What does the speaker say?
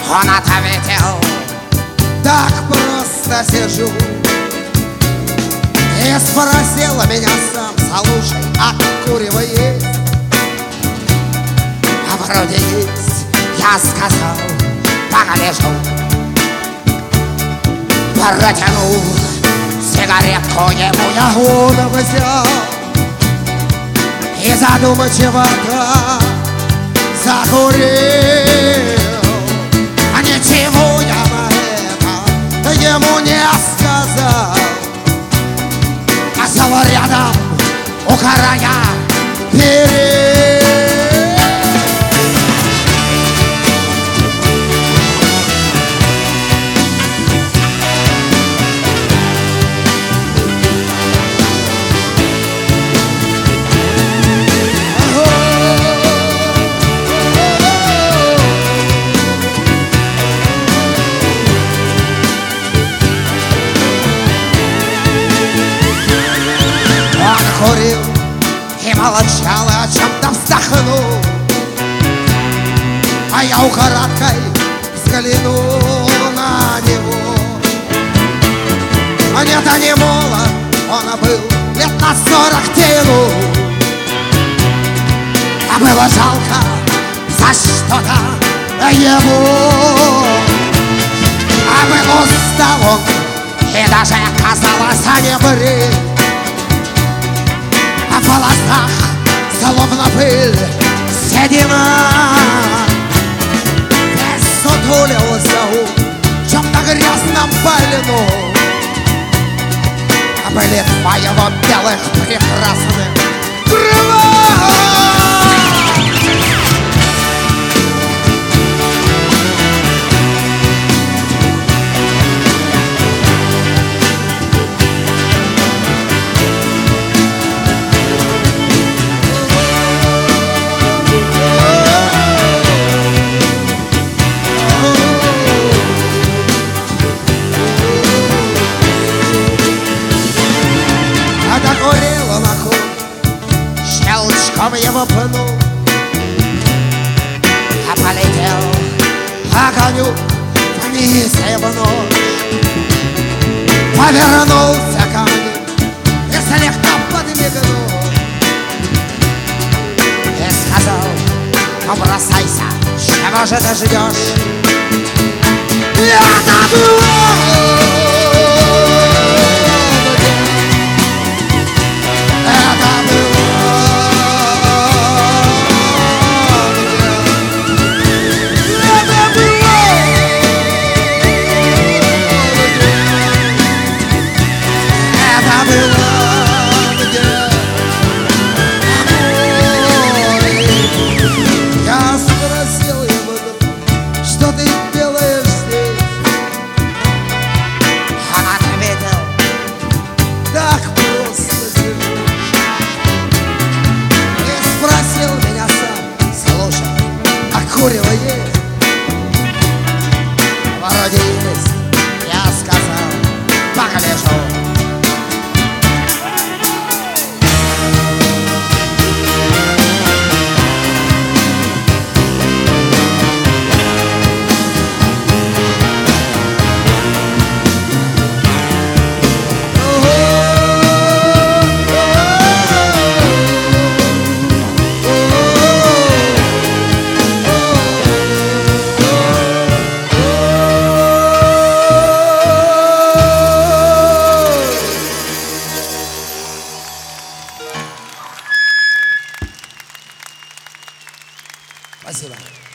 он ответил: так просто сижу. И спросила меня сам: слушай, а курево есть? А вроде есть. Я сказал: погляжу. Протянул сигаретку ему, я голову взял и задумчиво-то закурил. А ничего я на это ему не сказал, а сел рядом у края перил. Курил и молчал, и о чем-то вздохнул. А я украдкой взглянул на него. А нет, а не молод, он был лет на 40 тянул. А было жалко за что-то его. А был устал он, и даже казалось, не брит. А в волосах словно пыль седина. Весь сутулился в чем-то грязном пальну. А были два его белых прекрасных крыла. Щелчком его пнул, а полетел огонек вниз его нож. Повернулся ко мне и слегка подмигнул и сказал: ну бросайся, чего же ты ждешь? Это было. Курево есть, вроде есть. Я сказал: погляжу. Спасибо.